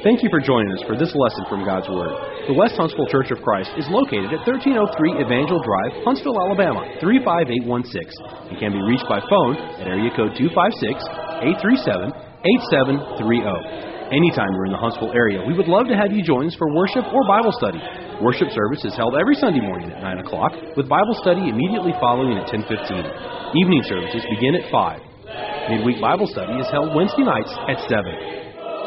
Thank you for joining us for this lesson from God's Word. The West Huntsville Church of Christ is located at 1303 Evangel Drive, Huntsville, Alabama, 35816, and can be reached by phone at area code 256-837-8730. Anytime you're in the Huntsville area, we would love to have you join us for worship or Bible study. Worship service is held every Sunday morning at 9 o'clock, with Bible study immediately following at 10:15. Evening services begin at 5. Midweek Bible study is held Wednesday nights at 7.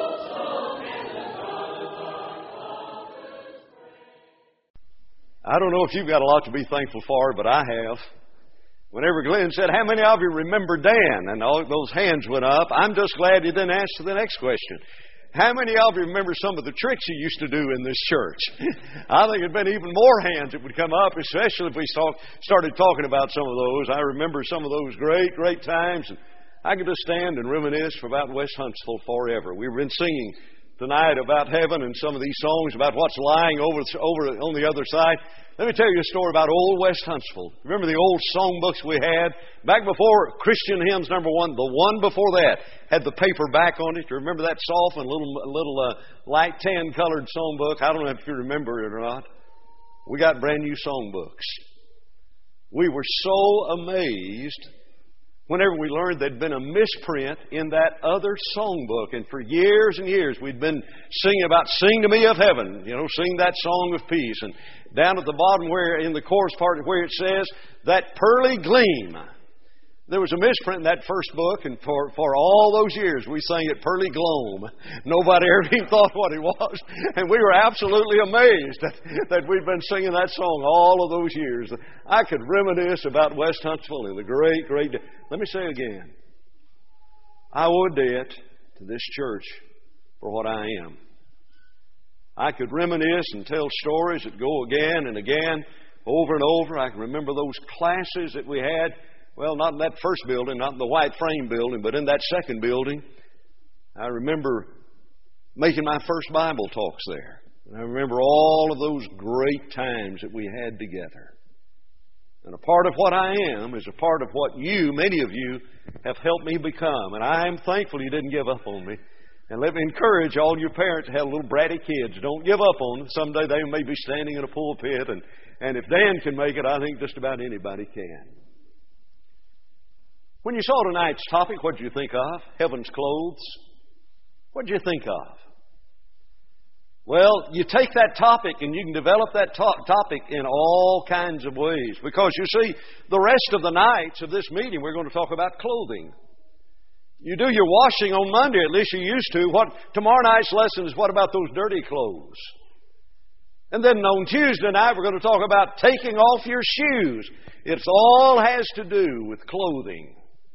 I don't know if you've got a lot to be thankful for, but I have. Whenever Glenn said, how many of you remember Dan? And all those hands went up. I'm just glad he didn't answer the next question. How many of you remember some of the tricks he used to do in this church? I think it'd been even more hands that would come up, especially if we started talking about some of those. I remember some of those great, great times. And I could just stand and reminisce about West Huntsville forever. We've been singing tonight about heaven and some of these songs about what's lying over on the other side. Let me tell you a story about old West Huntsville. Remember the old songbooks we had? Back before Christian Hymns #1, the one before that had the paper back on it. You remember that soft and little light tan colored songbook? I don't know if you remember it or not. We got brand new songbooks. We were so amazed whenever we learned there'd been a misprint in that other songbook. And for years and years we'd been singing about Sing to Me of Heaven, sing that song of peace. And down at the bottom where in the chorus part where it says, that pearly gleam. There was a misprint in that first book, and for all those years we sang it pearly gloam. Nobody ever even thought what it was. And we were absolutely amazed that we'd been singing that song all of those years. I could reminisce about West Huntsville and the great, great day. Let me say again, I owe a debt to this church for what I am. I could reminisce and tell stories that go again and again, over and over. I can remember those classes that we had. Well, not in that first building, not in the white frame building, but in that second building. I remember making my first Bible talks there. And I remember all of those great times that we had together. And a part of what I am is a part of what you, many of you, have helped me become. And I am thankful you didn't give up on me. And let me encourage all your parents to have little bratty kids. Don't give up on them. Someday they may be standing in a pulpit. And if Dan can make it, I think just about anybody can. When you saw tonight's topic, what did you think of? Heaven's clothes. What did you think of? Well, you take that topic and you can develop that topic in all kinds of ways. Because you see, the rest of the nights of this meeting, we're going to talk about clothing. You do your washing on Monday, at least you used to. Tomorrow night's lesson is what about those dirty clothes? And then on Tuesday night, we're going to talk about taking off your shoes. It all has to do with clothing.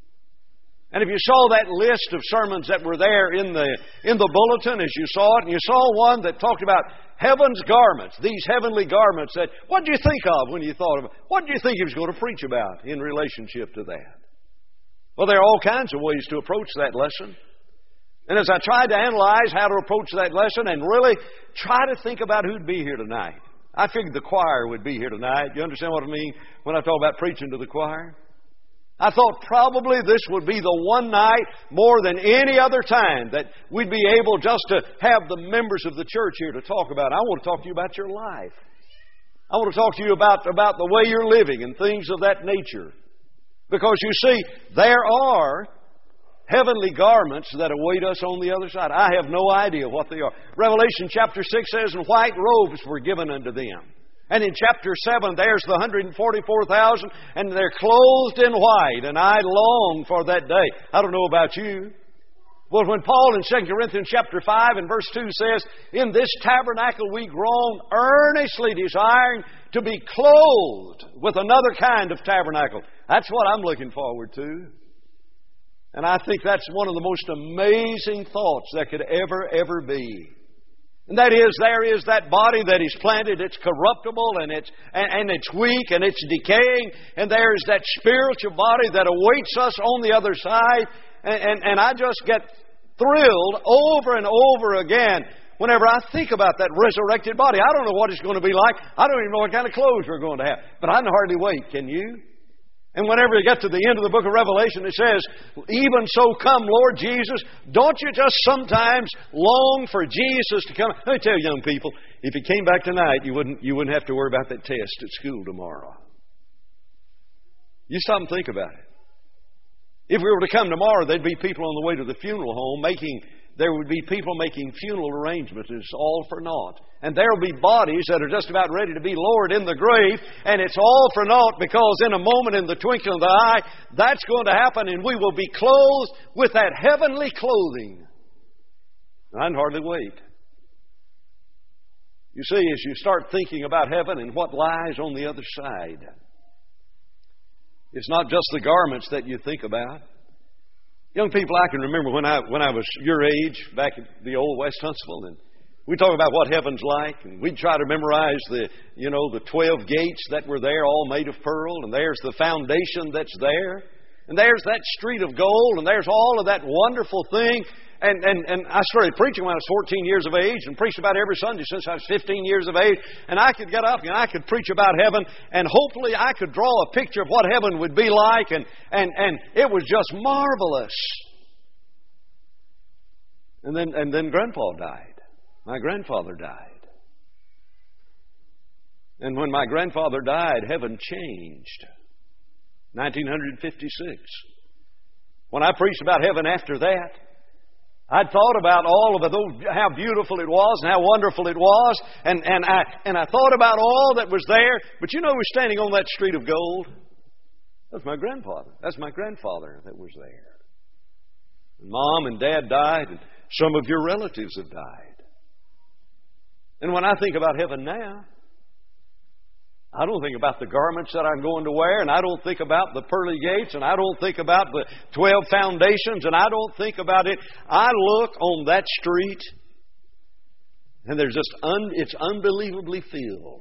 And if you saw that list of sermons that were there in the bulletin as you saw it, and you saw one that talked about heaven's garments, these heavenly garments, what did you think of when you thought of it? What did you think he was going to preach about in relationship to that? Well, there are all kinds of ways to approach that lesson. And as I tried to analyze how to approach that lesson and really try to think about who'd be here tonight, I figured the choir would be here tonight. You understand what I mean when I talk about preaching to the choir? I thought probably this would be the one night more than any other time that we'd be able just to have the members of the church here to talk about. I want to talk to you about your life. I want to talk to you about the way you're living and things of that nature. Because you see, there are heavenly garments that await us on the other side. I have no idea what they are. Revelation chapter 6 says, and white robes were given unto them. And in chapter 7, there's the 144,000, and they're clothed in white, and I long for that day. I don't know about you. Well, when Paul in 2 Corinthians chapter 5 and verse 2 says, in this tabernacle we groan, earnestly desiring to be clothed with another kind of tabernacle. That's what I'm looking forward to. And I think that's one of the most amazing thoughts that could ever be. And that is, there is that body that is planted, it's corruptible and it's weak and it's decaying. And there is that spiritual body that awaits us on the other side. And I just get thrilled over and over again whenever I think about that resurrected body. I don't know what it's going to be like. I don't even know what kind of clothes we're going to have. But I can hardly wait, can you? And whenever you get to the end of the book of Revelation, it says, even so come, Lord Jesus. Don't you just sometimes long for Jesus to come? Let me tell you, young people, if He came back tonight, you wouldn't have to worry about that test at school tomorrow. You stop and think about it. If we were to come tomorrow, there'd be people on the way to the funeral home there would be people making funeral arrangements. It's all for naught. And there'll be bodies that are just about ready to be lowered in the grave, and it's all for naught because in a moment, in the twinkling of the eye, that's going to happen, and we will be clothed with that heavenly clothing. I can hardly wait. You see, as you start thinking about heaven and what lies on the other side, it's not just the garments that you think about. Young people, I can remember when I was your age, back at the old West Huntsville, and we talk about what heaven's like, and we'd try to memorize the 12 gates that were there, all made of pearl, and there's the foundation that's there, and there's that street of gold, and there's all of that wonderful thing. And I started preaching when I was 14 years of age and preached about every Sunday since I was 15 years of age. And I could get up and I could preach about heaven, and hopefully I could draw a picture of what heaven would be like. And it was just marvelous. And then Grandpa died. My grandfather died. And when my grandfather died, heaven changed. 1956. When I preached about heaven after that, I'd thought about all of it, how beautiful it was and how wonderful it was, and I thought about all that was there. But you know who was standing on that street of gold? That's my grandfather. That's my grandfather that was there. Mom and Dad died, and some of your relatives have died. And when I think about heaven now, I don't think about the garments that I'm going to wear, and I don't think about the pearly gates, and I don't think about the 12 foundations, and I don't think about it. I look on that street, and there's just it's unbelievably filled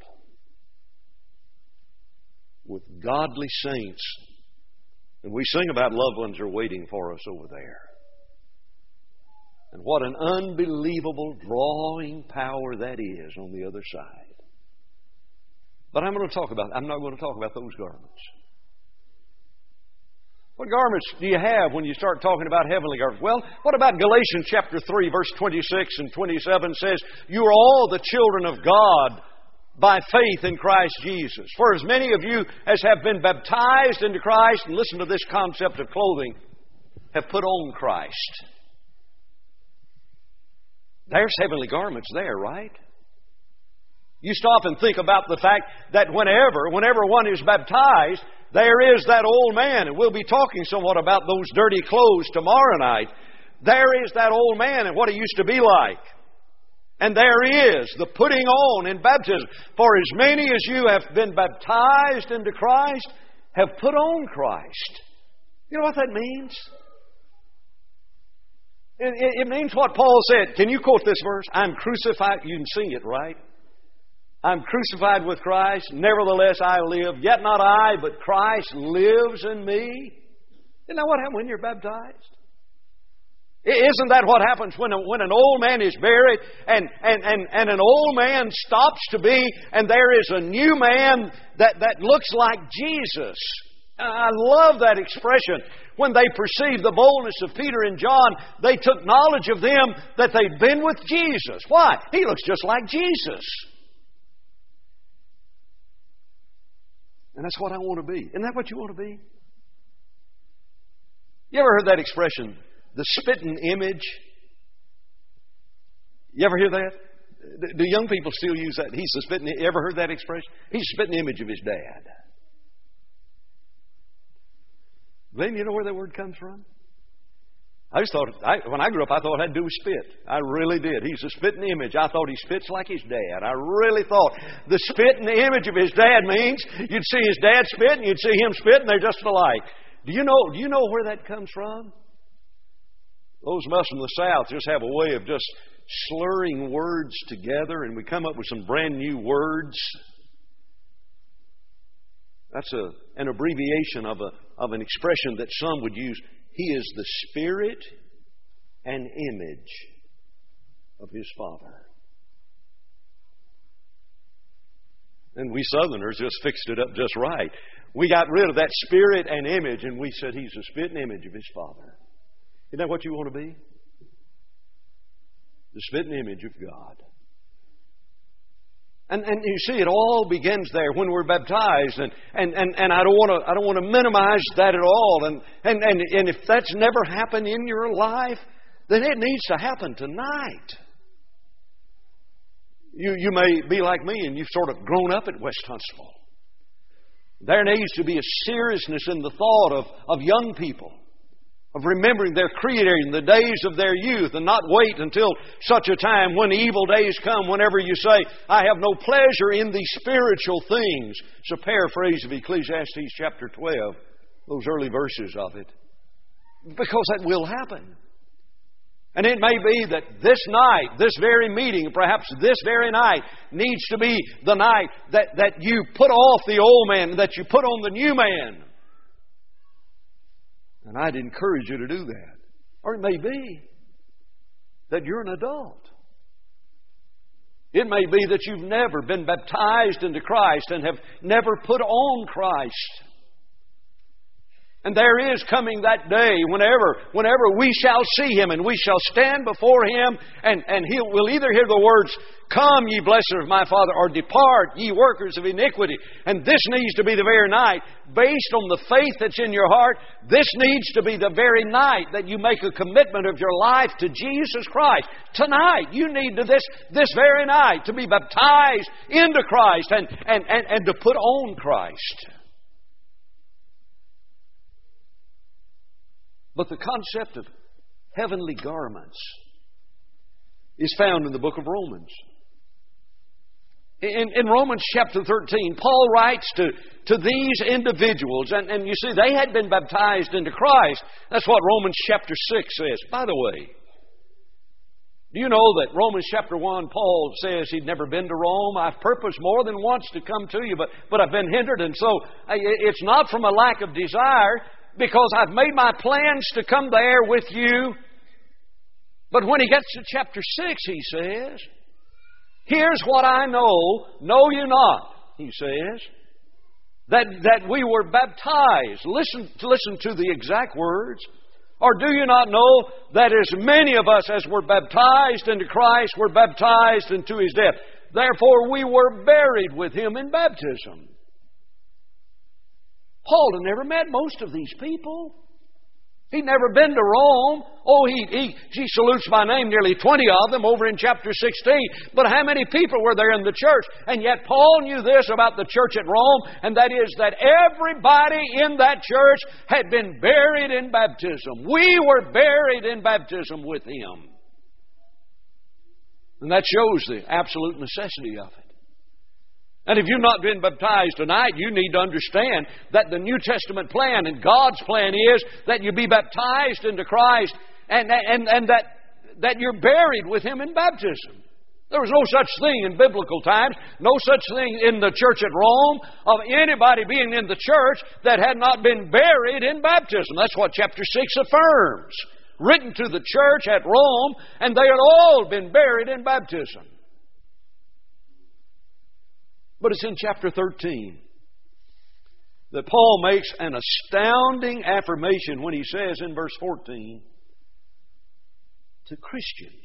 with godly saints. And we sing about loved ones are waiting for us over there. And what an unbelievable drawing power that is on the other side. But I'm not going to talk about those garments. What garments do you have when you start talking about heavenly garments? Well, what about Galatians chapter 3, verse 26 and 27 says, you are all the children of God by faith in Christ Jesus. For as many of you as have been baptized into Christ, and listen to this concept of clothing, have put on Christ. There's heavenly garments there, right? You stop and think about the fact that whenever one is baptized, there is that old man, and we'll be talking somewhat about those dirty clothes tomorrow night. There is that old man and what he used to be like. And there is the putting on in baptism. For as many as you have been baptized into Christ have put on Christ. You know what that means? It means what Paul said. Can you quote this verse? I'm crucified. You can sing it, right? I'm crucified with Christ. Nevertheless I live. Yet not I, but Christ lives in me. Isn't that what happens when you're baptized? Isn't that what happens when an old man is buried and an old man stops to be, and there is a new man that looks like Jesus? I love that expression. When they perceived the boldness of Peter and John, they took knowledge of them that they'd been with Jesus. Why? He looks just like Jesus. And that's what I want to be. Isn't that what you want to be? You ever heard that expression, the spitting image? You ever hear that? Do young people still use that? He's the spitting. You ever heard that expression? He's the spitting image of his dad. Glenn, you know where that word comes from? I just thought, when I grew up, I thought it had to do with spit. I really did. He's a spitting image. I thought he spits like his dad. I really thought the spitting image of his dad means you'd see his dad spit and you'd see him spit, and they're just alike. Do you know where that comes from? Those of us from the South just have a way of just slurring words together, and we come up with some brand new words. That's an abbreviation of an expression that some would use. He is the spirit and image of his Father. And we Southerners just fixed it up just right. We got rid of that spirit and image, and we said He's the spitting image of His Father. Isn't that what you want to be? The spitting image of God. And you see, it all begins there when we're baptized, and I don't want to minimize that at all. And if that's never happened in your life, then it needs to happen tonight. You may be like me, and you've sort of grown up at West Huntsville. There needs to be a seriousness in the thought of young people, of remembering their Creator in the days of their youth, and not wait until such a time when evil days come, whenever you say, I have no pleasure in these spiritual things. It's a paraphrase of Ecclesiastes chapter 12, those early verses of it. Because that will happen. And it may be that this night, this very meeting, perhaps this very night, needs to be the night that you put off the old man, that you put on the new man. And I'd encourage you to do that. Or it may be that you're an adult. It may be that you've never been baptized into Christ and have never put on Christ. And there is coming that day whenever we shall see Him and we shall stand before Him, and we'll either hear the words, Come, ye blessed of my Father, or depart, ye workers of iniquity. And this needs to be the very night, based on the faith that's in your heart, this needs to be the very night that you make a commitment of your life to Jesus Christ. Tonight, you need to this very night to be baptized into Christ and to put on Christ. But the concept of heavenly garments is found in the book of Romans. In Romans chapter 13, Paul writes to these individuals, and you see, they had been baptized into Christ. That's what Romans chapter 6 says. By the way, do you know that Romans chapter 1, Paul says he'd never been to Rome? I've purposed more than once to come to you, but I've been hindered, and so it's not from a lack of desire, because I've made my plans to come there with you. But when he gets to chapter 6, he says, Here's what I know you not, he says, that we were baptized. Listen to the exact words. Or do you not know that as many of us as were baptized into Christ were baptized into His death? Therefore we were buried with Him in baptism. Paul had never met most of these people. He'd never been to Rome. Oh, he salutes by name nearly 20 of them over in chapter 16. But how many people were there in the church? And yet Paul knew this about the church at Rome, and that is that everybody in that church had been buried in baptism. We were buried in baptism with Him. And that shows the absolute necessity of it. And if you've not been baptized tonight, you need to understand that the New Testament plan and God's plan is that you be baptized into Christ and that you're buried with Him in baptism. There was no such thing in biblical times, no such thing in the church at Rome of anybody being in the church that had not been buried in baptism. That's what chapter 6 affirms. Written to the church at Rome, and they had all been buried in baptism. But it's in chapter 13 that Paul makes an astounding affirmation when he says in verse 14, to Christians,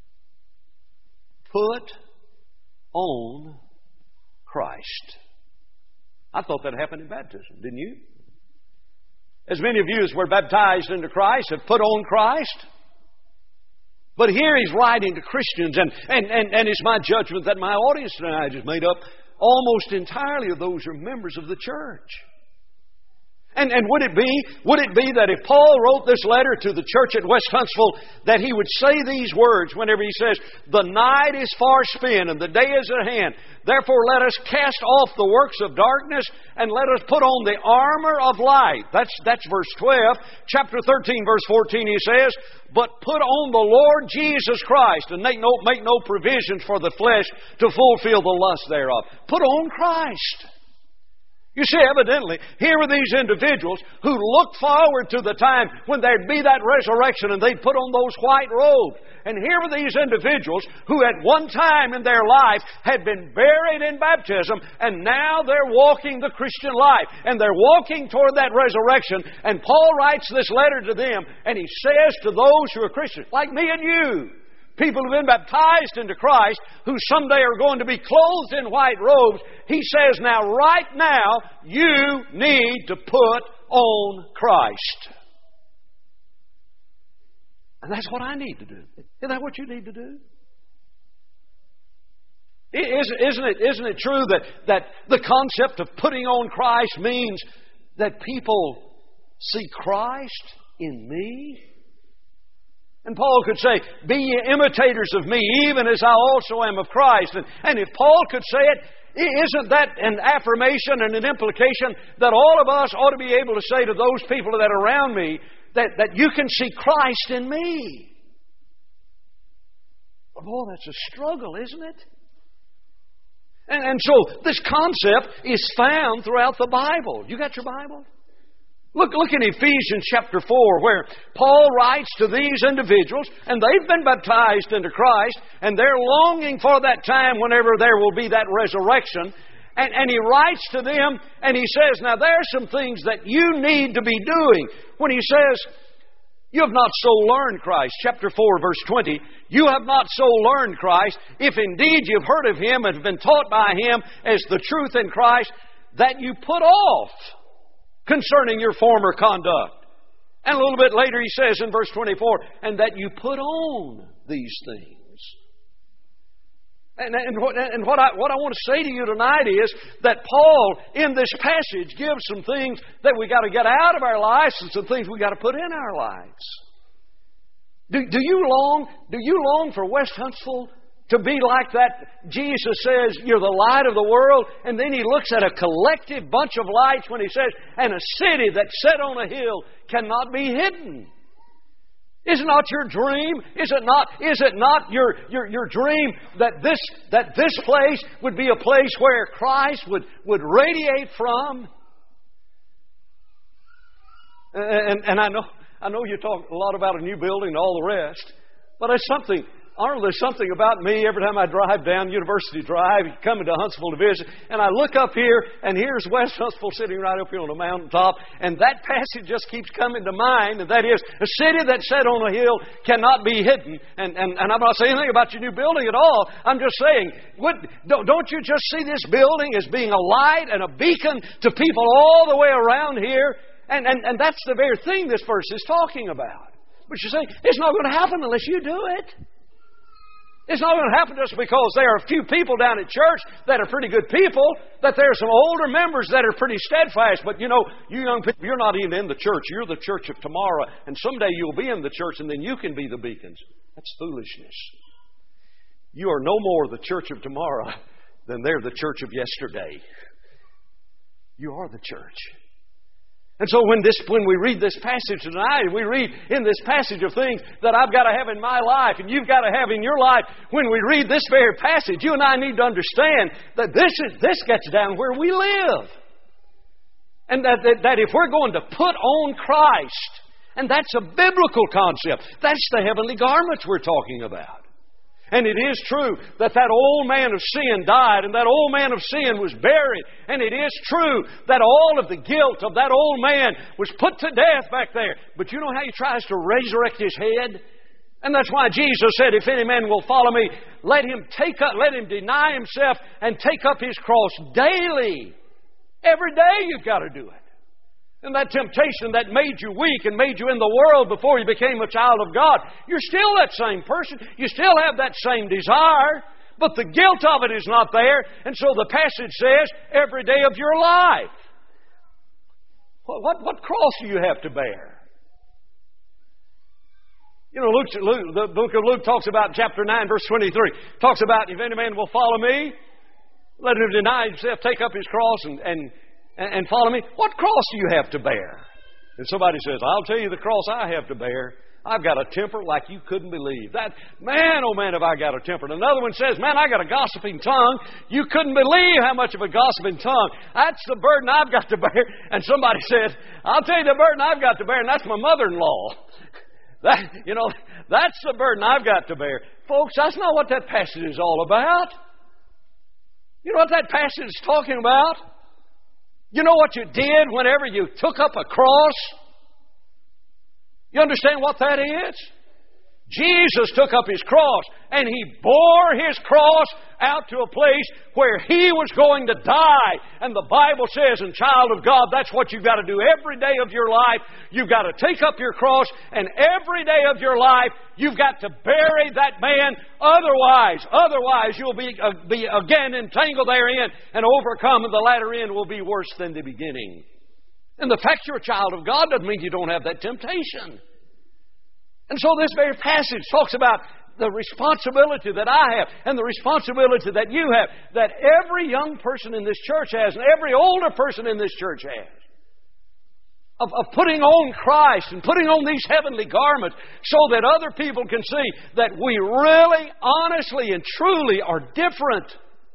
put on Christ. I thought that happened in baptism, didn't you? As many of you as were baptized into Christ have put on Christ. But here he's writing to Christians, and it's my judgment that my audience tonight is made up almost entirely of those who are members of the church. And would it be that if Paul wrote this letter to the church at West Huntsville, that he would say these words whenever he says, the night is far spent and the day is at hand. Therefore let us cast off the works of darkness and let us put on the armor of light. That's verse 12. Chapter 13, verse 14, he says, but put on the Lord Jesus Christ and make no provisions for the flesh to fulfill the lust thereof. Put on Christ. You see, evidently, here were these individuals who looked forward to the time when there'd be that resurrection and they'd put on those white robes. And here were these individuals who at one time in their life had been buried in baptism, and now they're walking the Christian life. And they're walking toward that resurrection. And Paul writes this letter to them, and he says to those who are Christians, like me and you, people who have been baptized into Christ, who someday are going to be clothed in white robes, he says, now, right now, you need to put on Christ. And that's what I need to do. Isn't that what you need to do? Isn't it true that the concept of putting on Christ means that people see Christ in me? And Paul could say, be ye imitators of me, even as I also am of Christ. And if Paul could say it, isn't that an affirmation and an implication that all of us ought to be able to say to those people that are around me that you can see Christ in me? But boy, that's a struggle, isn't it? And so this concept is found throughout the Bible. You got your Bible? Look in Ephesians chapter 4, where Paul writes to these individuals, and they've been baptized into Christ, and they're longing for that time whenever there will be that resurrection. And he writes to them, and he says, now there are some things that you need to be doing. When he says, you have not so learned Christ, chapter 4, verse 20, you have not so learned Christ, if indeed you've heard of Him and have been taught by Him as the truth in Christ, that you put off concerning your former conduct. And a little bit later he says in verse 24, and that you put on these things. And what I want to say to you tonight is that Paul, in this passage, gives some things that we got to get out of our lives and some things we got to put in our lives. Do you long for West Huntsville to be like that? Jesus says, you're the light of the world. And then he looks at a collective bunch of lights when he says, and a city that's set on a hill cannot be hidden. Is it not your dream? Is it not your dream that this place would be a place where Christ would radiate from? And I know you talk a lot about a new building and all the rest, but there's something about me every time I drive down University Drive, coming to Huntsville to visit, and I look up here, and here's West Huntsville sitting right up here on the mountaintop, and that passage just keeps coming to mind, and that is, a city that's set on a hill cannot be hidden. And I'm not saying anything about your new building at all. I'm just saying, don't you just see this building as being a light and a beacon to people all the way around here? And that's the very thing this verse is talking about. But you say, it's not going to happen unless you do it. It's not going to happen just because there are a few people down at church that are pretty good people, that there are some older members that are pretty steadfast. But you young people, you're not even in the church. You're the church of tomorrow. And someday you'll be in the church and then you can be the beacons. That's foolishness. You are no more the church of tomorrow than they're the church of yesterday. You are the church. And so when we read this passage tonight, we read in this passage of things that I've got to have in my life and you've got to have in your life. When we read this very passage, you and I need to understand that this gets down where we live. And that if we're going to put on Christ, and that's a biblical concept, that's the heavenly garments we're talking about. And it is true that old man of sin died and that old man of sin was buried. And it is true that all of the guilt of that old man was put to death back there. But you know how he tries to resurrect his head? And that's why Jesus said, if any man will follow me, let him deny himself and take up his cross daily. Every day you've got to do it. And that temptation that made you weak and made you in the world before you became a child of God, you're still that same person. You still have that same desire, but the guilt of it is not there. And so the passage says, every day of your life. What cross do you have to bear? You know, the book of Luke talks about, chapter 9, verse 23, talks about, if any man will follow me, let him deny himself, take up his cross and follow me. What cross do you have to bear? And somebody says, I'll tell you the cross I have to bear. I've got a temper like you couldn't believe. Man, oh man, have I got a temper. And another one says, man, I got a gossiping tongue. You couldn't believe how much of a gossiping tongue. That's the burden I've got to bear. And somebody says, I'll tell you the burden I've got to bear, and that's my mother-in-law. That's the burden I've got to bear. Folks, that's not what that passage is all about. You know what that passage is talking about? You know what you did whenever you took up a cross? You understand what that is? Jesus took up His cross and He bore His cross out to a place where He was going to die. And the Bible says, and child of God, that's what you've got to do every day of your life. You've got to take up your cross, and every day of your life you've got to bury that man. Otherwise you'll be again entangled therein and overcome, and the latter end will be worse than the beginning. And the fact you're a child of God doesn't mean you don't have that temptation. And so this very passage talks about the responsibility that I have and the responsibility that you have, that every young person in this church has and every older person in this church has, of putting on Christ and putting on these heavenly garments so that other people can see that we really, honestly, and truly are different.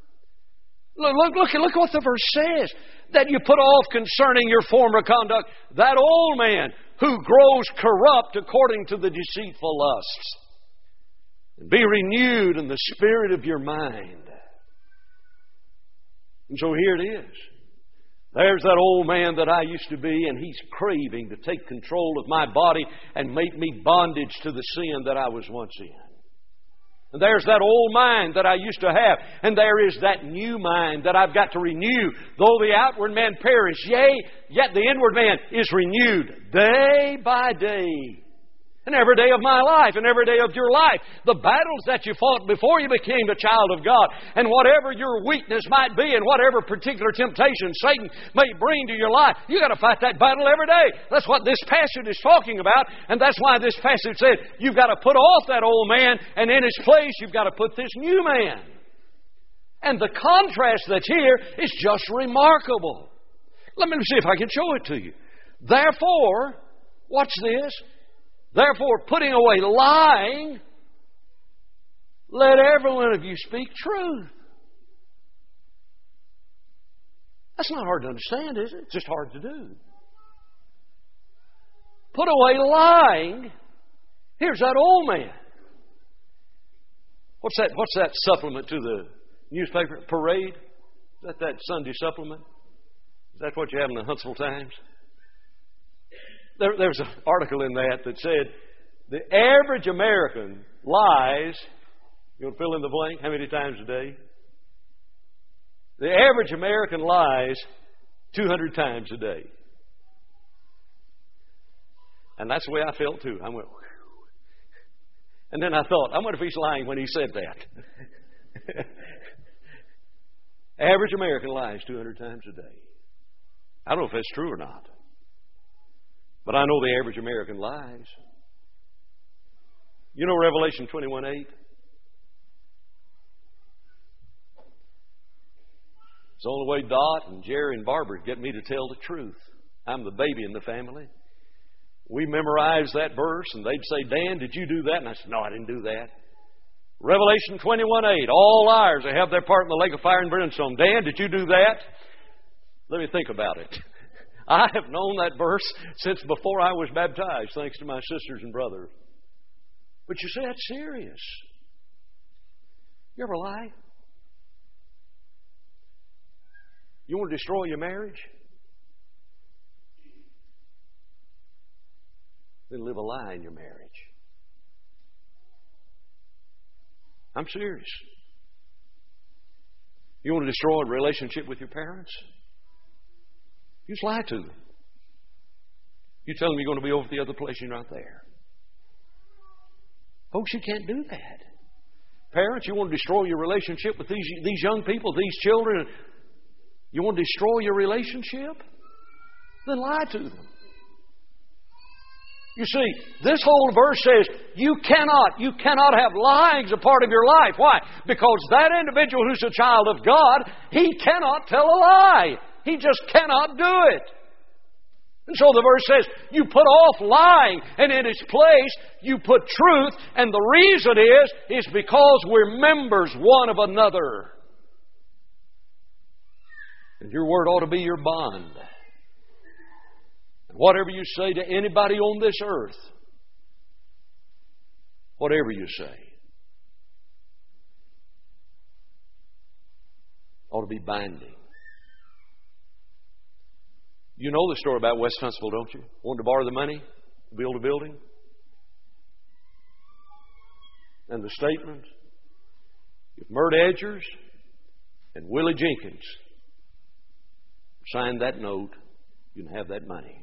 Look what the verse says. That you put off concerning your former conduct that old man who grows corrupt according to the deceitful lusts. And be renewed in the spirit of your mind. And so here it is. There's that old man that I used to be, and he's craving to take control of my body and make me bondage to the sin that I was once in. And there's that old mind that I used to have, and there is that new mind that I've got to renew. Though the outward man perish, yet the inward man is renewed day by day. And every day of my life and every day of your life, the battles that you fought before you became a child of God, and whatever your weakness might be and whatever particular temptation Satan may bring to your life, you've got to fight that battle every day. That's what this passage is talking about, and that's why this passage said you've got to put off that old man, and in his place you've got to put this new man. And the contrast that's here is just remarkable. Let me see if I can show it to you. Therefore, watch this. Therefore, putting away lying, let every one of you speak truth. That's not hard to understand, is it? It's just hard to do. Put away lying. Here's that old man. What's that supplement to the newspaper? Parade? Is that Sunday supplement? Is that what you have in the Huntsville Times? There's an article in that said the average American lies, you want to fill in the blank, how many times a day? The average American lies 200 times a day. And that's the way I felt too. I went, whew. And then I thought, I wonder if he's lying when he said that. Average American lies 200 times a day. I don't know if that's true or not. But I know the average American lies. You know Revelation 21:8? It's the only way Dot and Jerry and Barbara get me to tell the truth. I'm the baby in the family. We memorized that verse, and they'd say, Dan, did you do that? And I said, no, I didn't do that. Revelation 21:8, all liars, they have their part in the lake of fire and brimstone. Dan, did you do that? Let me think about it. I have known that verse since before I was baptized, thanks to my sisters and brothers. But you see, that's serious. You ever lie? You want to destroy your marriage? Then live a lie in your marriage. I'm serious. You want to destroy a relationship with your parents? You just lie to them. You tell them you're going to be over at the other place and you're not there. Folks, you can't do that. Parents, you want to destroy your relationship with these young people, these children. You want to destroy your relationship? Then lie to them. You see, this whole verse says you cannot have lying as a part of your life. Why? Because that individual who's a child of God, he cannot tell a lie. He just cannot do it. And so the verse says, you put off lying, and in its place, you put truth. And the reason is because we're members one of another. And your word ought to be your bond. And whatever you say to anybody on this earth, whatever you say, ought to be binding. You know the story about West Huntsville, don't you? Wanted to borrow the money to build a building. And the statement, if Mert Edgers and Willie Jenkins sign that note, you can have that money.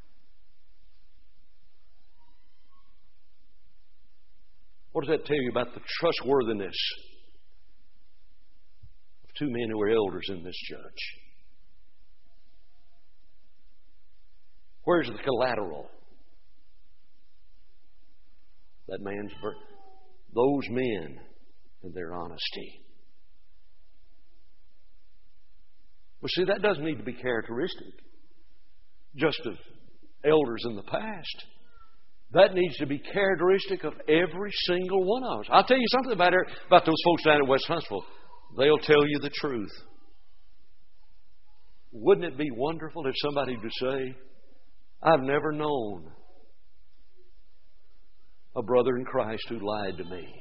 What does that tell you about the trustworthiness of two men who are elders in this church? Where's the collateral? That man's birth. Those men and their honesty. Well, see, that doesn't need to be characteristic just of elders in the past. That needs to be characteristic of every single one of us. I'll tell you something about those folks down at West Huntsville. They'll tell you the truth. Wouldn't it be wonderful if somebody would say, I've never known a brother in Christ who lied to me.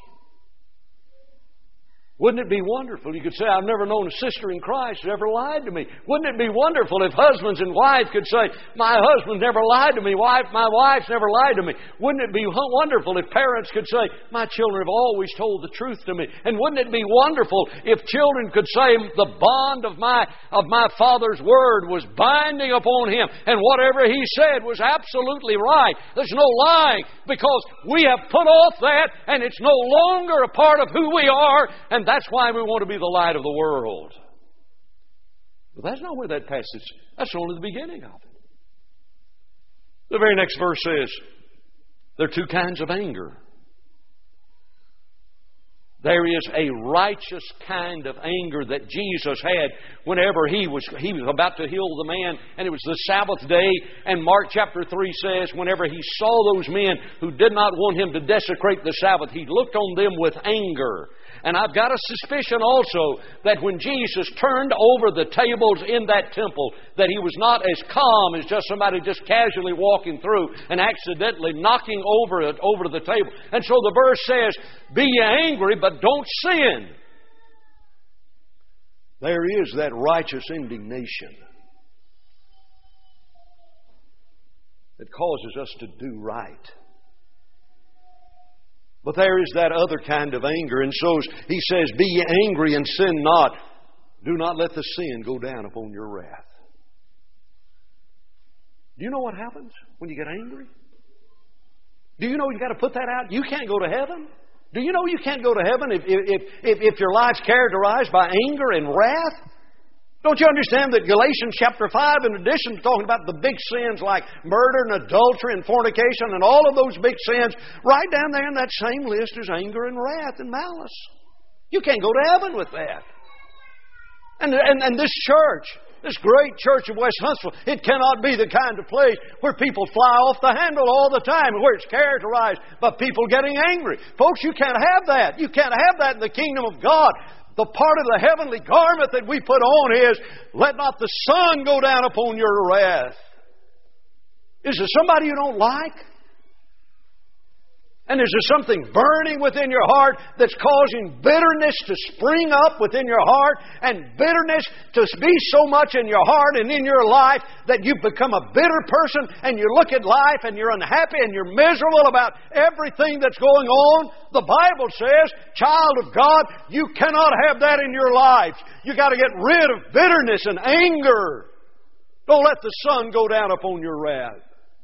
Wouldn't it be wonderful? You could say, I've never known a sister in Christ who ever lied to me. Wouldn't it be wonderful if husbands and wives could say, my husband never lied to me, my wife's never lied to me? Wouldn't it be wonderful if parents could say, my children have always told the truth to me? And wouldn't it be wonderful if children could say, the bond of my Father's Word was binding upon him, and whatever he said was absolutely right. There's no lying, because we have put off that, and it's no longer a part of who we are, and that's why we want to be the light of the world. But that's not where that passage, that's only the beginning of it. The very next verse says, there are two kinds of anger. There is a righteous kind of anger that Jesus had whenever he was about to heal the man, and it was the Sabbath day, and Mark chapter 3 says, whenever he saw those men who did not want him to desecrate the Sabbath, he looked on them with anger. And I've got a suspicion also that when Jesus turned over the tables in that temple, that he was not as calm as just somebody just casually walking through and accidentally knocking over the table. And so the verse says, be ye angry, but don't sin. There is that righteous indignation that causes us to do right. But there is that other kind of anger. And so he says, be ye angry and sin not. Do not let the sin go down upon your wrath. Do you know what happens when you get angry? Do you know you've got to put that out? You can't go to heaven. Do you know you can't go to heaven if your life's characterized by anger and wrath? Don't you understand that Galatians chapter 5, in addition to talking about the big sins like murder and adultery and fornication and all of those big sins, right down there in that same list is anger and wrath and malice. You can't go to heaven with that. And this church, this great church of West Huntsville, it cannot be the kind of place where people fly off the handle all the time, where it's characterized by people getting angry. Folks, you can't have that. You can't have that in the kingdom of God. The part of the heavenly garment that we put on is, let not the sun go down upon your wrath. Is there somebody you don't like? And is there something burning within your heart that's causing bitterness to spring up within your heart, and bitterness to be so much in your heart and in your life that you've become a bitter person, and you look at life and you're unhappy and you're miserable about everything that's going on? The Bible says, child of God, you cannot have that in your life. You got to get rid of bitterness and anger. Don't let the sun go down upon your wrath.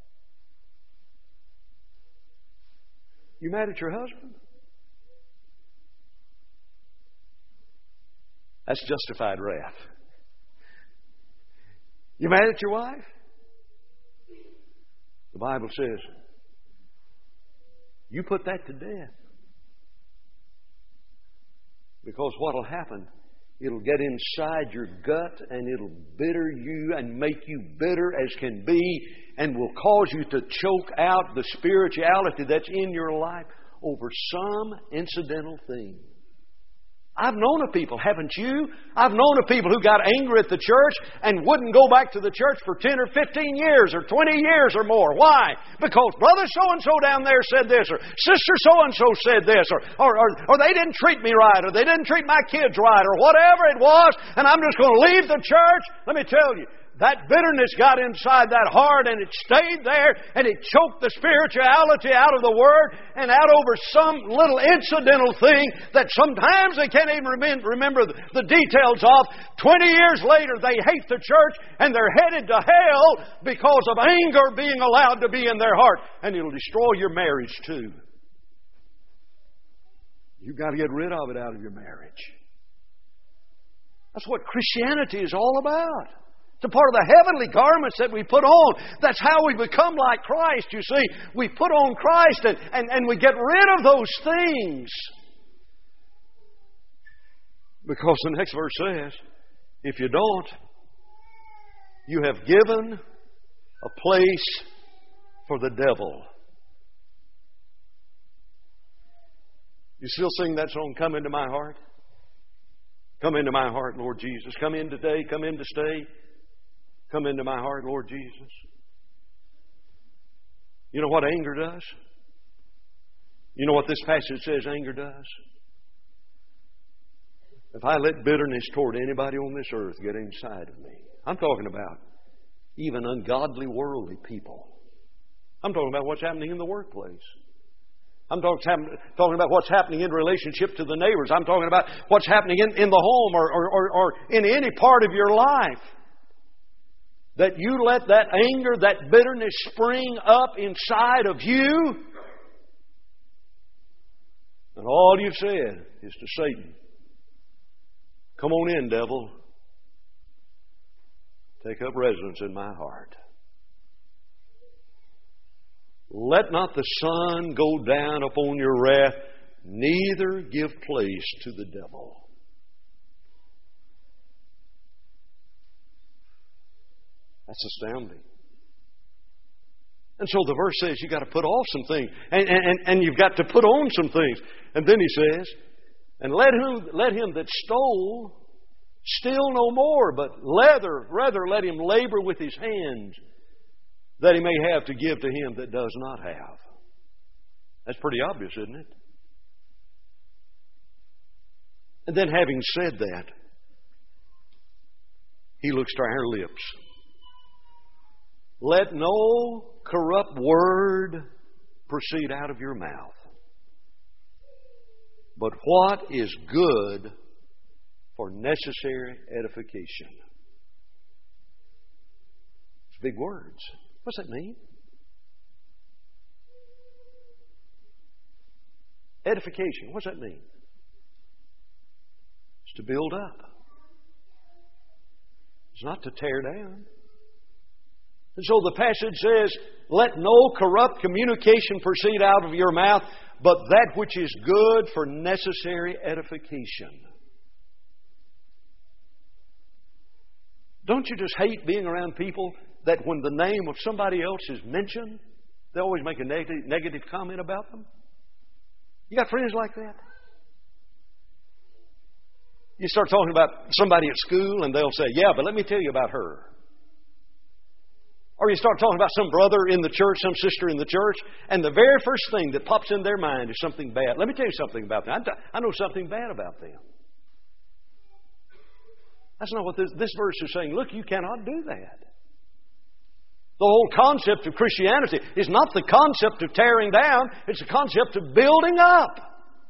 You mad at your husband? That's justified wrath. You mad at your wife? The Bible says, you put that to death. Because what will happen, it'll get inside your gut and it'll bitter you and make you bitter as can be, and will cause you to choke out the spirituality that's in your life over some incidental thing. I've known of people, haven't you? I've known of people who got angry at the church and wouldn't go back to the church for 10 or 15 years or 20 years or more. Why? Because brother so-and-so down there said this, or sister so-and-so said this, or they didn't treat me right, or they didn't treat my kids right, or whatever it was, and I'm just going to leave the church. Let me tell you, that bitterness got inside that heart and it stayed there and it choked the spirituality out of the Word and out over some little incidental thing that sometimes they can't even remember the details of. 20 years later they hate the church and they're headed to hell because of anger being allowed to be in their heart. And it'll destroy your marriage too. You've got to get rid of it out of your marriage. That's what Christianity is all about. It's a part of the heavenly garments that we put on. That's how we become like Christ, you see. We put on Christ and we get rid of those things. Because the next verse says, if you don't, you have given a place for the devil. You still sing that song, Come Into My Heart? Come into my heart, Lord Jesus. Come in today, come in to stay. Come into my heart, Lord Jesus. You know what anger does? You know what this passage says anger does? If I let bitterness toward anybody on this earth get inside of me, I'm talking about even ungodly, worldly people. I'm talking about what's happening in the workplace. I'm talking about what's happening in relationship to the neighbors. I'm talking about what's happening in the home or in any part of your life. That you let that anger, that bitterness spring up inside of you. And all you've said is to Satan, come on in, devil. Take up residence in my heart. Let not the sun go down upon your wrath, neither give place to the devil. That's astounding. And so the verse says you've got to put off some things. And you've got to put on some things. And then he says, and let him that stole steal no more, but rather let him labor with his hands, that he may have to give to him that does not have. That's pretty obvious, isn't it? And then having said that, he looks to our lips. Let no corrupt word proceed out of your mouth, but what is good for necessary edification. It's big words. What's that mean? Edification. What's that mean? It's to build up. It's not to tear down. And so the passage says, let no corrupt communication proceed out of your mouth, but that which is good for necessary edification. Don't you just hate being around people that when the name of somebody else is mentioned, they always make a negative comment about them? You got friends like that? You start talking about somebody at school and they'll say, yeah, but let me tell you about her. Or you start talking about some brother in the church, some sister in the church, and the very first thing that pops in their mind is something bad. Let me tell you something about them. I know something bad about them. That's not what this verse is saying. Look, you cannot do that. The whole concept of Christianity is not the concept of tearing down. It's the concept of building up.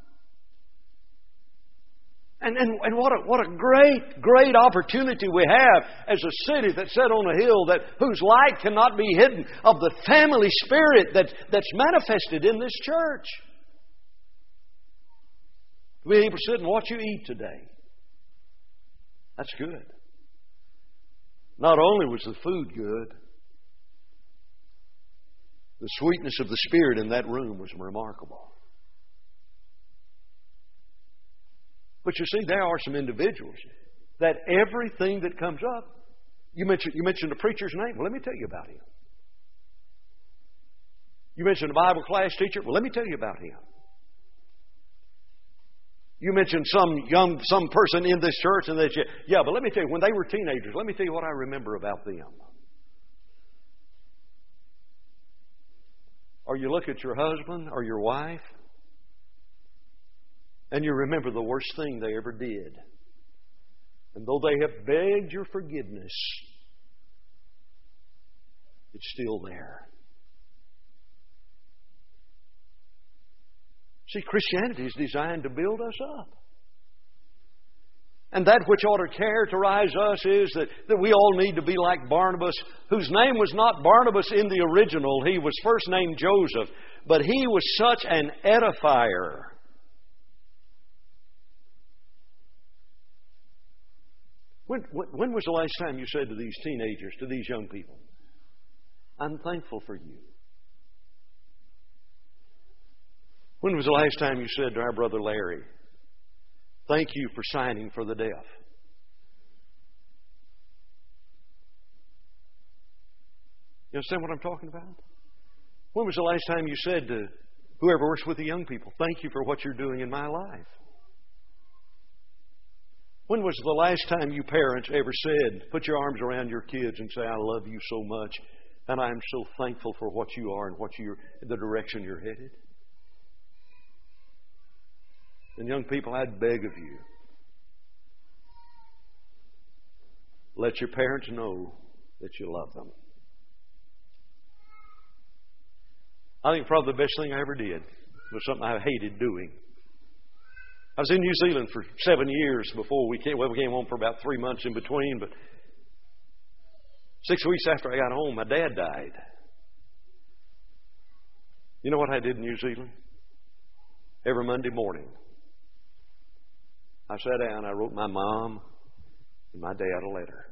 And what a great opportunity we have as a city that's set on a hill whose light cannot be hidden, of the family spirit that's manifested in this church. To be able to sit and watch you eat today. That's good. Not only was the food good, the sweetness of the Spirit in that room was remarkable. But you see, there are some individuals that everything that comes up, you mentioned the preacher's name. Well, let me tell you about him. You mentioned a Bible class teacher. Well, let me tell you about him. You mentioned some person in this church, and they say, yeah, but let me tell you, when they were teenagers, let me tell you what I remember about them. Or you look at your husband or your wife, and you remember the worst thing they ever did. And though they have begged your forgiveness, it's still there. See, Christianity is designed to build us up. And that which ought to characterize us is that we all need to be like Barnabas, whose name was not Barnabas in the original. He was first named Joseph, but he was such an edifier. When was the last time you said to these teenagers, to these young people, I'm thankful for you? When was the last time you said to our brother Larry, thank you for signing for the deaf? You understand what I'm talking about? When was the last time you said to whoever works with the young people, thank you for what you're doing in my life? When was the last time you parents ever said, put your arms around your kids and say, I love you so much, and I'm so thankful for what you are and the direction you're headed? And young people, I'd beg of you, let your parents know that you love them. I think probably the best thing I ever did was something I hated doing. I was in New Zealand for 7 years before we came. Well, we came home for about 3 months in between, but 6 weeks after I got home, my dad died. You know what I did in New Zealand? Every Monday morning, I sat down, I wrote my mom and my dad a letter.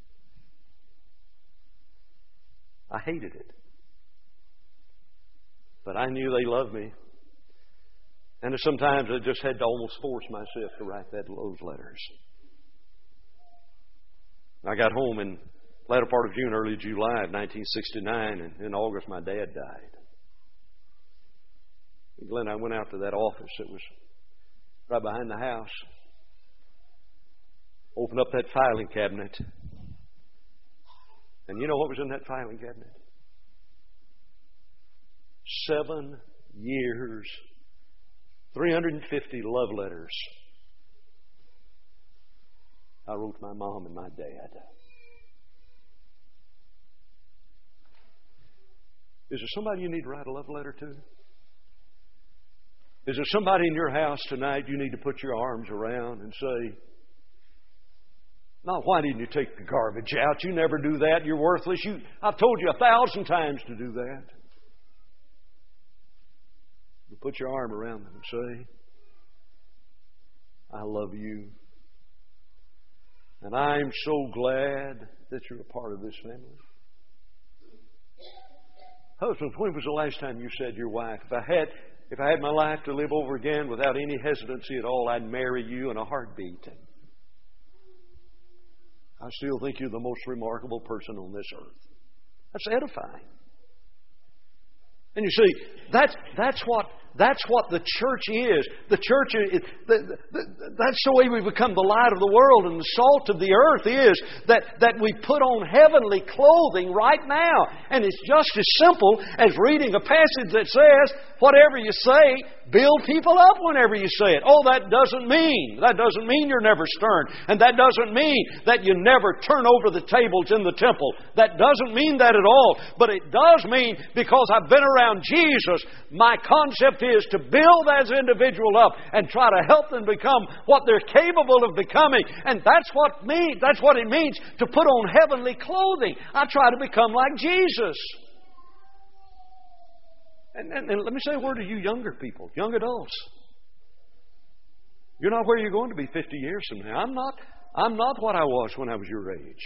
I hated it. But I knew they loved me. And sometimes I just had to almost force myself to write those letters. I got home in the latter part of June, early July of 1969, and in August my dad died. And Glenn, I went out to that office that was right behind the house, opened up that filing cabinet, and you know what was in that filing cabinet? 7 years, 350 love letters I wrote my mom and my dad. Is there somebody you need to write a love letter to? Is there somebody in your house tonight you need to put your arms around and say, not why didn't you take the garbage out? You never do that. You're worthless. I've told you 1,000 times to do that. You put your arm around them and say, I love you. And I'm so glad that you're a part of this family. Husbands, when was the last time you said to your wife, if I had my life to live over again without any hesitancy at all, I'd marry you in a heartbeat? I still think you're the most remarkable person on this earth. That's edifying. And you see, that's what the church is. The church is, that's the way we become the light of the world and the salt of the earth is that we put on heavenly clothing right now. And it's just as simple as reading a passage that says, whatever you say, build people up whenever you say it. Oh, that doesn't mean you're never stern. And that doesn't mean that you never turn over the tables in the temple. That doesn't mean that at all. But it does mean, because I've been around Jesus, my concept is to build as individual up and try to help them become what they're capable of becoming. And that's what it means to put on heavenly clothing. I try to become like Jesus. And let me say a word to you younger people, young adults. You're not where you're going to be 50 years from now. I'm not what I was when I was your age.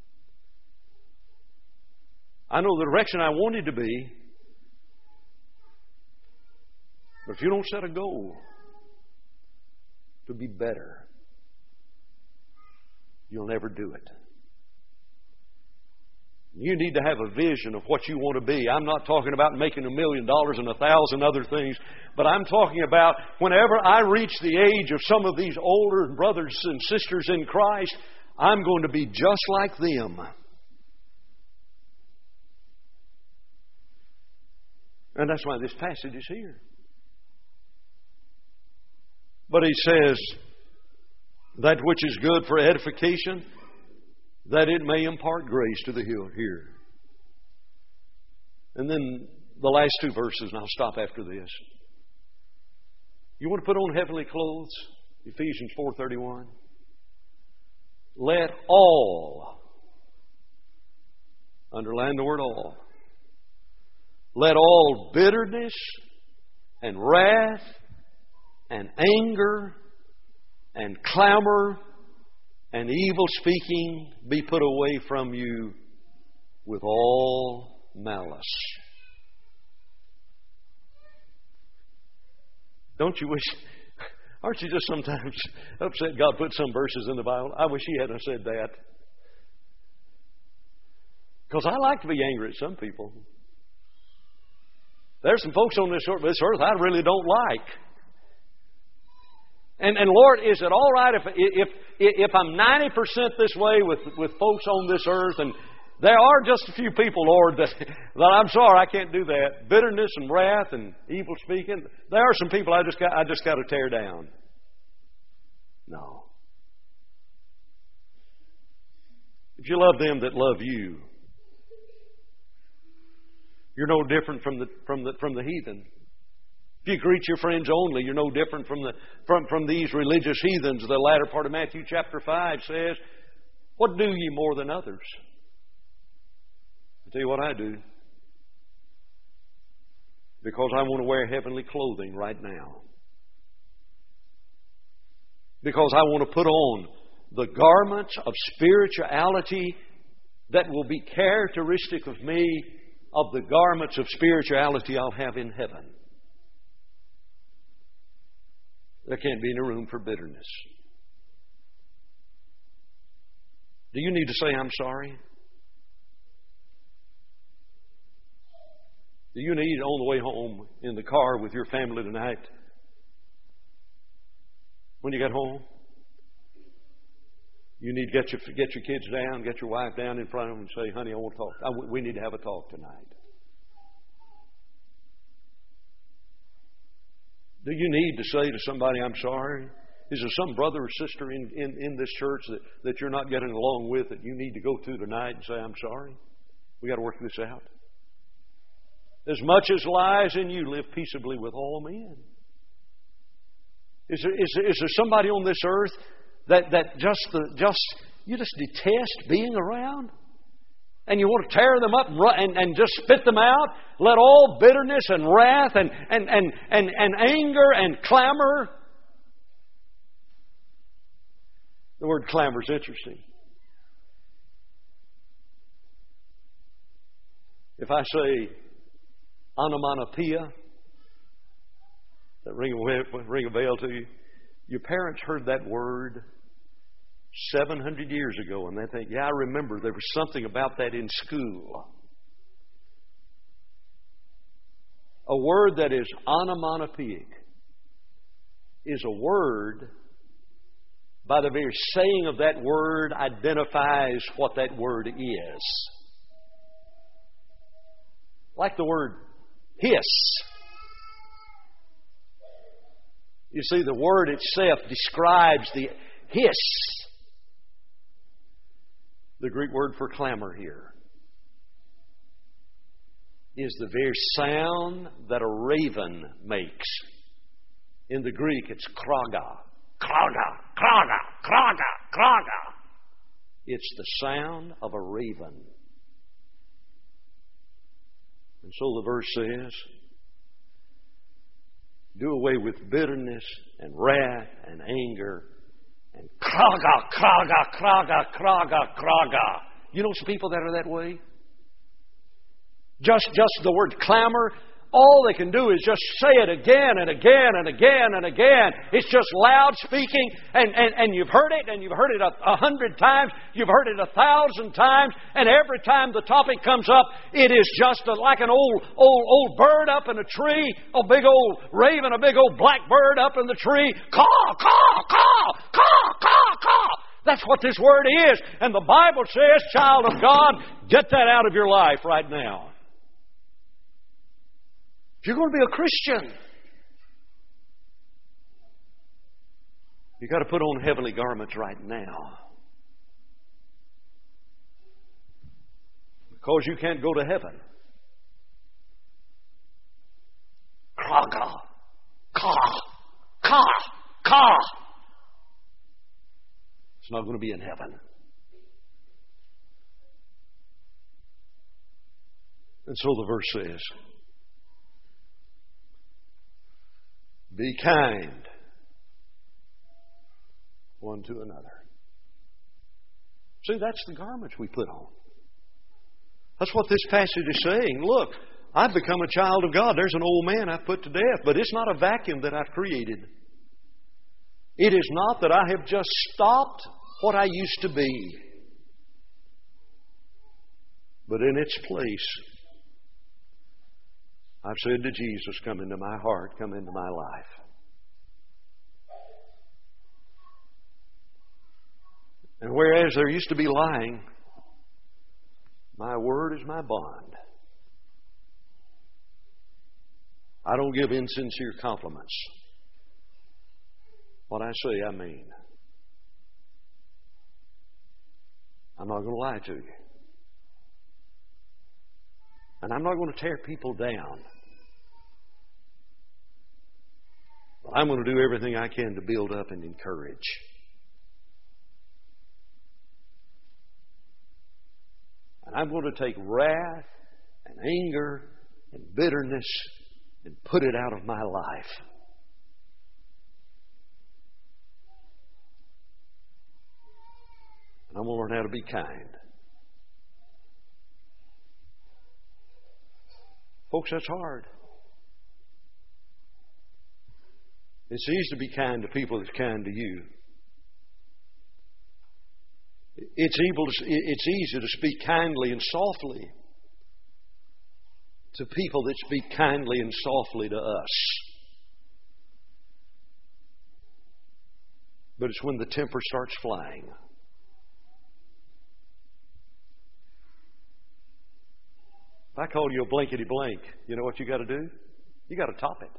I know the direction I wanted to be. But if you don't set a goal to be better, you'll never do it. You need to have a vision of what you want to be. I'm not talking about making $1 million and 1,000 other things, but I'm talking about whenever I reach the age of some of these older brothers and sisters in Christ, I'm going to be just like them. And that's why this passage is here. But he says, that which is good for edification, that it may impart grace to the hearer. And then the last two verses, and I'll stop after this. You want to put on heavenly clothes? Ephesians 4:31. Let all, underline the word all, let all bitterness and wrath and anger and clamor and evil speaking be put away from you with all malice. Don't you wish, aren't you just sometimes upset God put some verses in the Bible? I wish He hadn't said that. Because I like to be angry at some people. There's some folks on this earth I really don't like. And Lord, is it all right if I'm 90% this way with folks on this earth, and there are just a few people, Lord, that I'm sorry, I can't do that. Bitterness and wrath and evil speaking. There are some people I just got to tear down. No. If you love them that love you, you're no different from the heathen. If you greet your friends only, you're no different from these religious heathens. The latter part of Matthew chapter 5 says, "What do ye more than others?" I'll tell you what I do. Because I want to wear heavenly clothing right now. Because I want to put on the garments of spirituality that will be characteristic of me, of the garments of spirituality I'll have in heaven. There can't be any room for bitterness. Do you need to say, "I'm sorry"? Do you need, on the way home in the car with your family tonight, when you get home, you need to get your kids down, get your wife down in front of them and say, "Honey, I want to talk. We need to have a talk tonight." Do you need to say to somebody, "I'm sorry"? Is there some brother or sister in this church that you're not getting along with that you need to go to tonight and say, "I'm sorry"? We got to work this out. As much as lies in you, live peaceably with all men. Is there somebody on this earth that you just detest being around? And you want to tear them up and just spit them out? Let all bitterness and wrath and anger and clamor. The word clamor is interesting. If I say onomatopoeia, that ring a bell to you? Your parents heard that word 700 years ago, and they think, "Yeah, I remember there was something about that in school." A word that is onomatopoeic is a word, by the very saying of that word, identifies what that word is. Like the word hiss. You see, the word itself describes the hiss. The Greek word for clamor here is the very sound that a raven makes. In the Greek, it's kraga. Kraga, kraga, kraga, kraga. It's the sound of a raven. And so the verse says, do away with bitterness and wrath and anger and kraga, kraga, kraga, kraga, kraga. You know some people that are that way? Just the word clamor All they can do is just say it again and again and again and again. It's just loud speaking, and you've heard it, and you've heard it 100 times, you've heard it 1,000 times, and every time the topic comes up, it is just like an old bird up in a tree, a big old raven, a big old blackbird up in the tree. Caw, caw, caw, caw, caw, caw. That's what this word is. And the Bible says, child of God, get that out of your life right now. If you're going to be a Christian, you've got to put on heavenly garments right now. Because you can't go to heaven. Kraga, ka, ka, ka. It's not going to be in heaven. And so the verse says, be kind one to another. See, that's the garments we put on. That's what this passage is saying. Look, I've become a child of God. There's an old man I've put to death, but it's not a vacuum that I've created. It is not that I have just stopped what I used to be, but in its place, I've said to Jesus, come into my heart, come into my life. And whereas there used to be lying, my word is my bond. I don't give insincere compliments. What I say, I mean. I'm not going to lie to you. And I'm not going to tear people down. But I'm going to do everything I can to build up and encourage. And I'm going to take wrath and anger and bitterness and put it out of my life. And I'm going to learn how to be kind. Folks, that's hard. It's easy to be kind to people that's kind to you. It's easy to speak kindly and softly to people that speak kindly and softly to us. But it's when the temper starts flying. If I call you a blankety blank, you know what you got to do? You got to top it.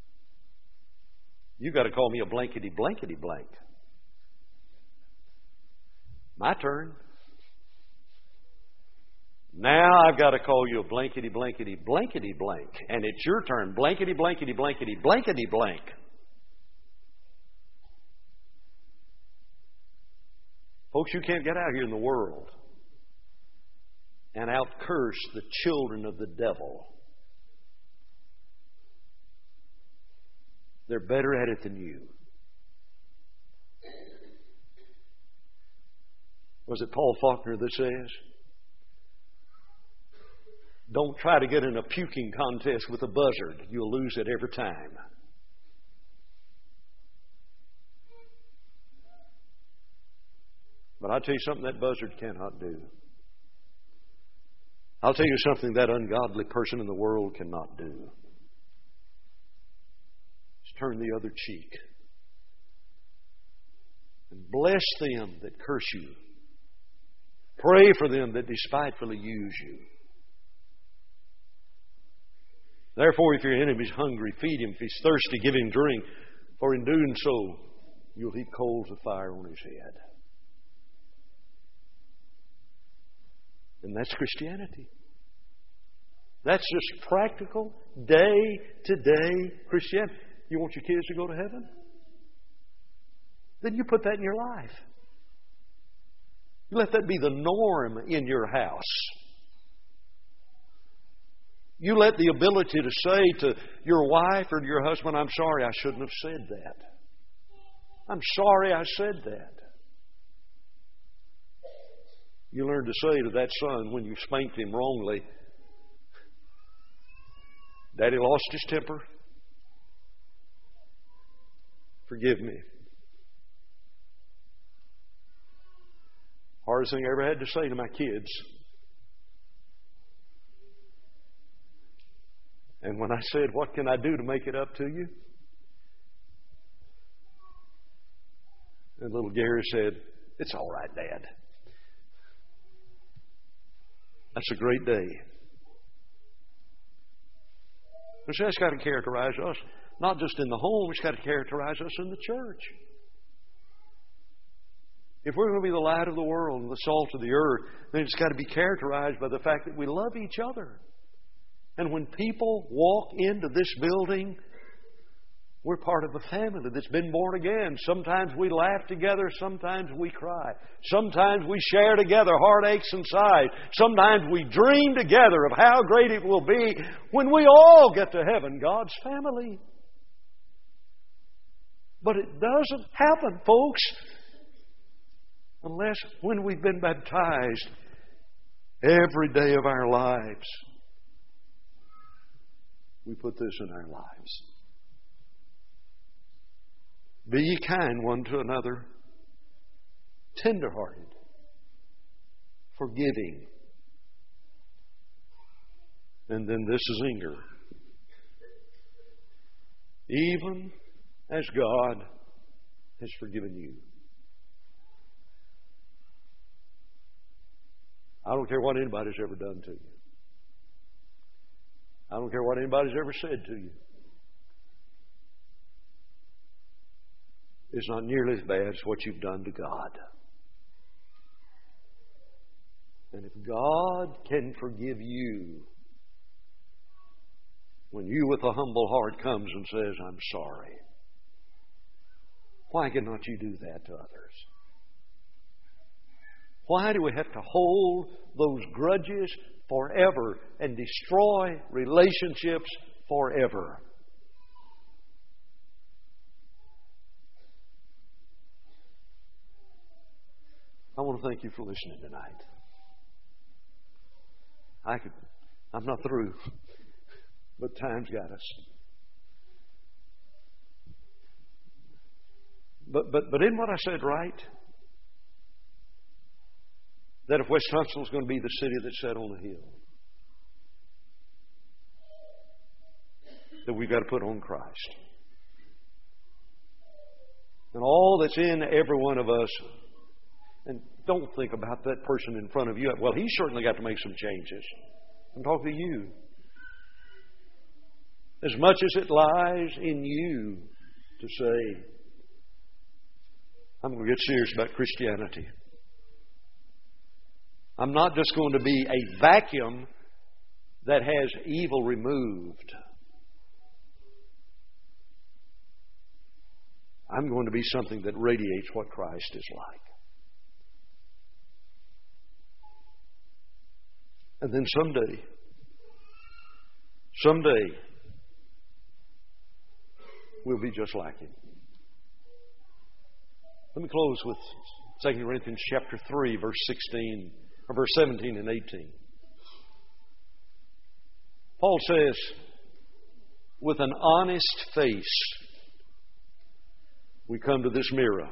You got to call me a blankety blankety blank. My turn. Now I've got to call you a blankety blankety blankety blank. And it's your turn. Blankety blankety blankety blankety blank. Folks, you can't get out here in the world and out-curse the children of the devil. They're better at it than you. Was it Paul Faulkner that says, don't try to get in a puking contest with a buzzard. You'll lose it every time. But I'll tell you something that buzzard cannot do. I'll tell you something that ungodly person in the world cannot do. Just turn the other cheek. And bless them that curse you. Pray for them that despitefully use you. Therefore, if your enemy is hungry, feed him. If he's thirsty, give him drink. For in doing so, you'll heap coals of fire on his head. And that's Christianity. That's just practical, day-to-day Christianity. You want your kids to go to heaven? Then you put that in your life. You let that be the norm in your house. You let the ability to say to your wife or to your husband, I'm sorry, I shouldn't have said that. I'm sorry I said that. You learn to say to that son when you spanked him wrongly, Daddy lost his temper. Forgive me. Hardest thing I ever had to say to my kids. And when I said, what can I do to make it up to you? And little Gary said, it's all right, Dad. That's a great day. But see, that's got to characterize us, not just in the home, it's got to characterize us in the church. If we're going to be the light of the world and the salt of the earth, then it's got to be characterized by the fact that we love each other. And when people walk into this building, we're part of a family that's been born again. Sometimes we laugh together, sometimes we cry. Sometimes we share together heartaches and sighs. Sometimes we dream together of how great it will be when we all get to heaven, God's family. But it doesn't happen, folks, unless when we've been baptized every day of our lives, we put this in our lives. Be ye kind one to another, tender-hearted, forgiving. And then this is Inger. Even as God has forgiven you. I don't care what anybody's ever done to you. I don't care what anybody's ever said to you. It's not nearly as bad as what you've done to God. And if God can forgive you, when you with a humble heart comes and says, I'm sorry, why cannot you do that to others? Why do we have to hold those grudges forever and destroy relationships forever? I want to thank you for listening tonight. I'm not through, but time's got us. But isn't what I said right? That if West Huntsville is going to be the city that's set on a hill, that we've got to put on Christ. And all that's in every one of us. And don't think about that person in front of you. Well, he's certainly got to make some changes. I'm talking to you. As much as it lies in you to say, I'm going to get serious about Christianity. I'm not just going to be a vacuum that has evil removed. I'm going to be something that radiates what Christ is like. And then someday, we'll be just like Him. Let me close with 2 Corinthians chapter 3, verse 16, or verse 17 and 18. Paul says, with an honest face, we come to this mirror.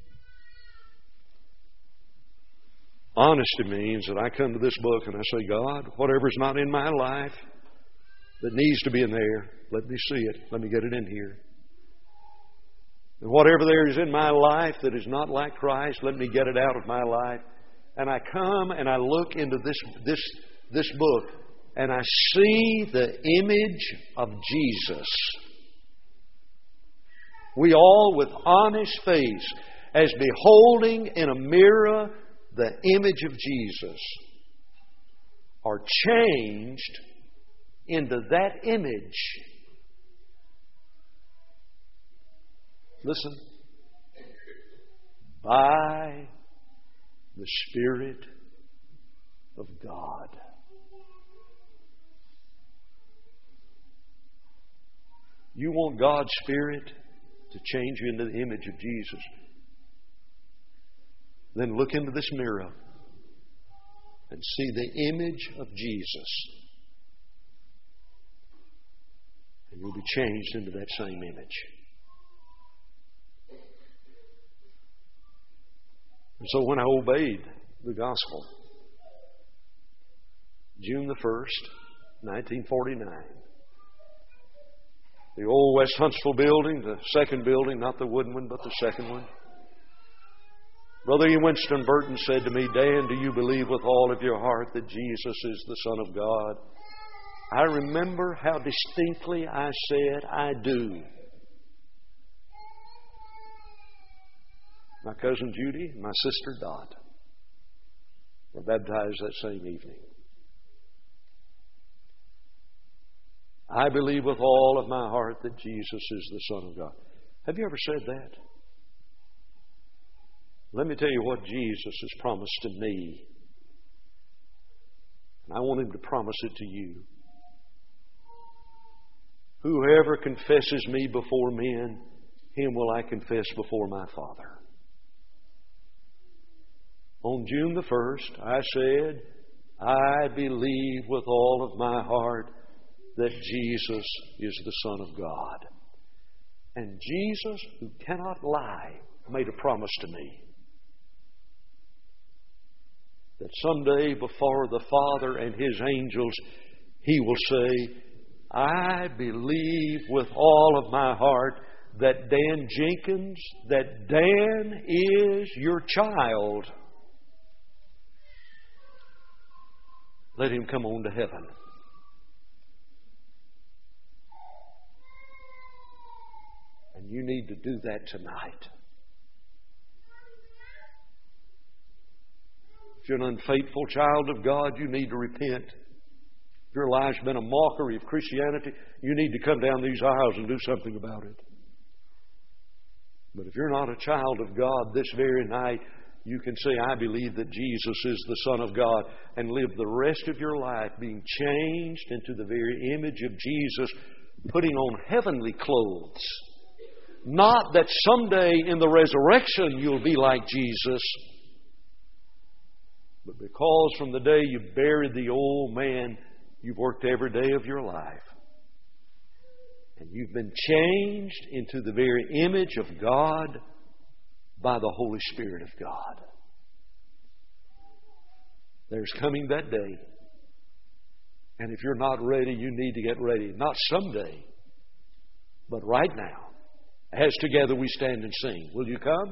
Honesty means that I come to this book and I say, God, whatever's not in my life that needs to be in there, let me see it. Let me get it in here. And whatever there is in my life that is not like Christ, let me get it out of my life. And I come and I look into this book and I see the image of Jesus. We all, with honest face, as beholding in a mirror the image of Jesus, are changed into that image. Listen. By the Spirit of God. You want God's Spirit to change you into the image of Jesus? Then look into this mirror and see the image of Jesus. And you'll be changed into that same image. And so when I obeyed the gospel, June the 1st, 1949, the old West Huntsville building, the second building, not the wooden one, but the second one. Brother E. Winston Burton said to me, Dan, do you believe with all of your heart that Jesus is the Son of God? I remember how distinctly I said, I do. My cousin Judy and my sister Dot were baptized that same evening. I believe with all of my heart that Jesus is the Son of God. Have you ever said that? Let me tell you what Jesus has promised to me. And I want Him to promise it to you. Whoever confesses me before men, him will I confess before my Father. On June the 1st, I said, I believe with all of my heart that Jesus is the Son of God. And Jesus, who cannot lie, made a promise to me that someday before the Father and His angels, He will say, I believe with all of my heart that Dan Jenkins, that Dan is your child. Let him come on to heaven. And you need to do that tonight. If you're an unfaithful child of God, you need to repent. If your life's been a mockery of Christianity, you need to come down these aisles and do something about it. But if you're not a child of God this very night, you can say, I believe that Jesus is the Son of God, and live the rest of your life being changed into the very image of Jesus, putting on heavenly clothes. Not that someday in the resurrection you'll be like Jesus, but because from the day you buried the old man, you've worked every day of your life. And you've been changed into the very image of God by the Holy Spirit of God. There's coming that day. And if you're not ready, you need to get ready. Not someday, but right now. As together we stand and sing. Will you come?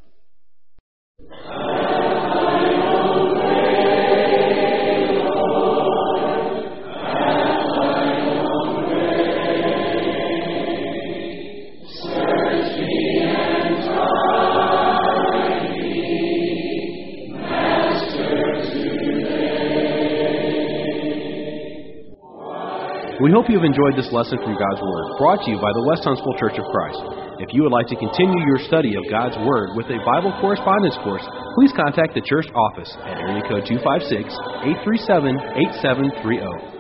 We hope you have enjoyed this lesson from God's Word, brought to you by the West Huntsville Church of Christ. If you would like to continue your study of God's Word with a Bible correspondence course, please contact the church office at area code 256-837-8730.